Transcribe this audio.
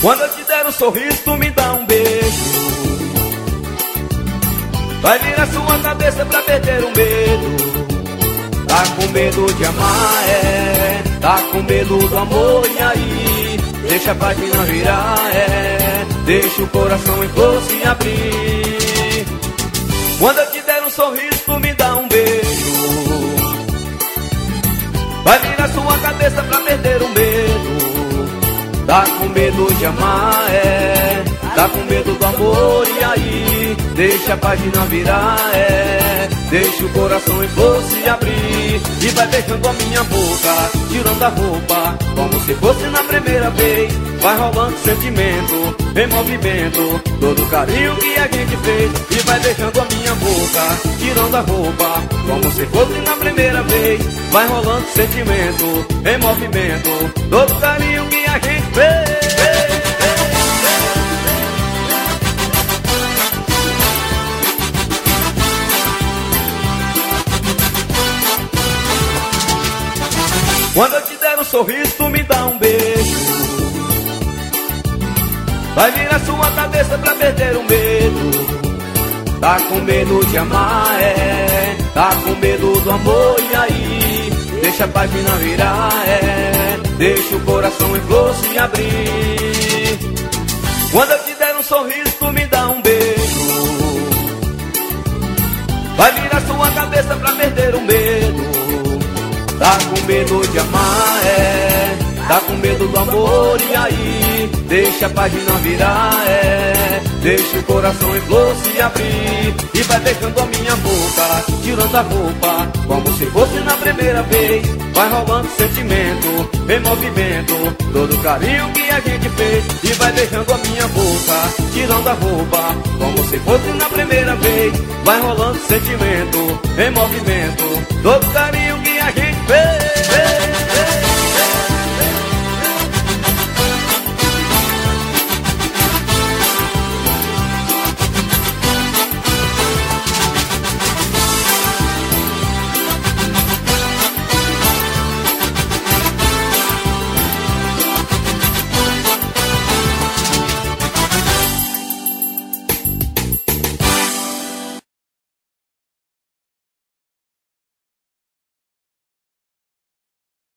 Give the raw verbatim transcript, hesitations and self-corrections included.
Quando eu te der um sorriso, tu me dá um beijo. Vai virar sua cabeça pra perder o medo. Tá com medo de amar, é. Tá com medo do amor, e aí? Deixa a página virar, é. Deixa o coração em flor se abrir. Quando eu te der um sorriso, tu me dá um beijo. Vai virar sua cabeça pra perder o medo. Tá com medo de amar, é. Tá com medo do amor, e aí? Deixa a página virar, é. Deixa o coração em flor se abrir. E vai beijando a minha boca, tirando a roupa, como se fosse na primeira vez. Vai rolando sentimento, em movimento, todo o carinho que a gente fez. E vai beijando a minha boca, tirando a roupa, como se fosse na primeira vez. Vai rolando sentimento, em movimento, todo o carinho que a gente fez. Quando eu te der um sorriso, tu me dá um beijo. Vai virar sua cabeça pra perder o medo. Tá com medo de amar, é. Tá com medo do amor, e aí? Deixa a página virar, é. Deixa o coração em flor se abrir. Quando eu te der um sorriso, tu me dá um beijo. Vai virar sua cabeça pra perder o medo. Tá com medo de amar, é. Tá com medo do amor, e aí? Deixa a página virar, é. Deixa o coração em flor se abrir. E vai beijando a minha boca, tirando a roupa, como se fosse na primeira vez. Vai rolando sentimento, em movimento, todo o carinho que a gente fez. E vai beijando a minha boca, tirando a roupa, como se fosse na primeira vez. Vai rolando sentimento, em movimento, todo o carinho que a gente fez.